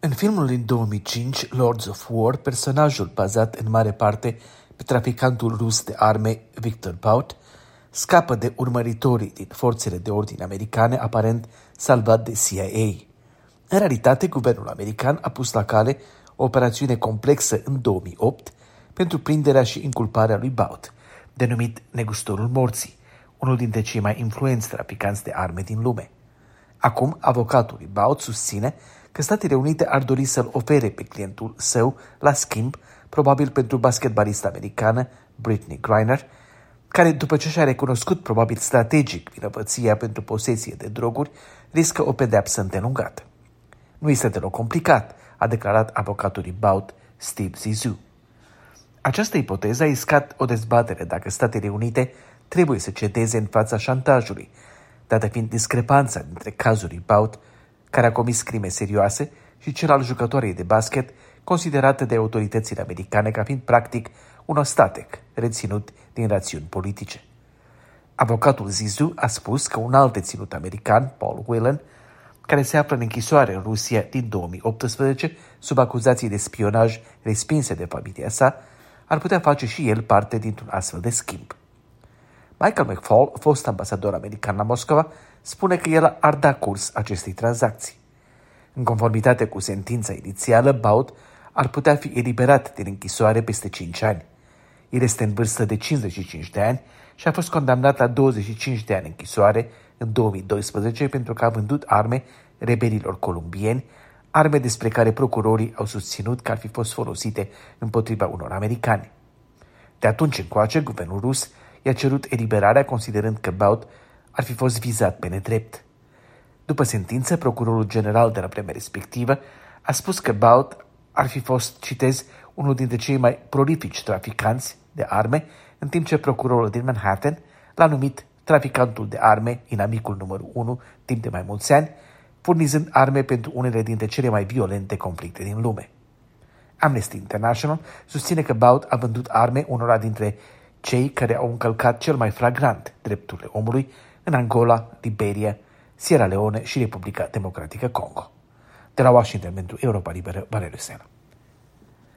În filmul din 2005, Lords of War, personajul bazat în mare parte pe traficantul rus de arme Victor Bout scapă de urmăritorii din forțele de ordine americane, aparent salvat de CIA. În realitate, guvernul american a pus la cale o operațiune complexă în 2008 pentru prinderea și inculparea lui Bout, denumit Negustorul Morții, unul dintre cei mai influenți traficanți de arme din lume. Acum, avocatul lui Bout susține că Statele Unite ar dori să-l ofere pe clientul său la schimb, probabil pentru basketbalista americană Brittney Griner, care, după ce și-a recunoscut probabil strategic vinovăția pentru posesie de droguri, riscă o pedeapsă îndelungată. Nu este deloc complicat, a declarat avocatul lui Bout, Steve Zissou. Această ipoteză a iscat o dezbatere dacă Statele Unite trebuie să cedeze în fața șantajului, dată fiind discrepanța dintre cazul lui Bout, care a comis crime serioase, și cel al jucătoarei de basket, considerată de autoritățile americane ca fiind practic un ostatec reținut din rațiuni politice. Avocatul Zissou a spus că un alt deținut american, Paul Whelan, care se află în închisoare în Rusia din 2018 sub acuzații de spionaj respinse de familia sa, ar putea face și el parte dintr-un astfel de schimb. Michael McFaul, fost ambasador american la Moscova, spune că el ar da curs acestei tranzacții. În conformitate cu sentința inițială, Bout ar putea fi eliberat din închisoare peste 5 ani. El este în vârstă de 55 de ani și a fost condamnat la 25 de ani închisoare în 2012 pentru că a vândut arme rebelilor columbieni, arme despre care procurorii au susținut că ar fi fost folosite împotriva unor americani. De atunci încoace, guvernul rus i-a cerut eliberarea, considerând că Bout ar fi fost vizat pe nedrept. După sentință, procurorul general de la vremea respectivă a spus că Bout ar fi fost, citez, unul dintre cei mai prolifici traficanți de arme, în timp ce procurorul din Manhattan l-a numit traficantul de arme, inamicul numărul 1, timp de mai mulți ani, furnizând arme pentru unele dintre cele mai violente conflicte din lume. Amnesty International susține că Bout a vândut arme unora dintre cei care au încălcat cel mai flagrant drepturile omului în Angola, Liberia, Sierra Leone și Republica Democratică Congo. De la Washington pentru Europa Liberă, Valeriu Sena.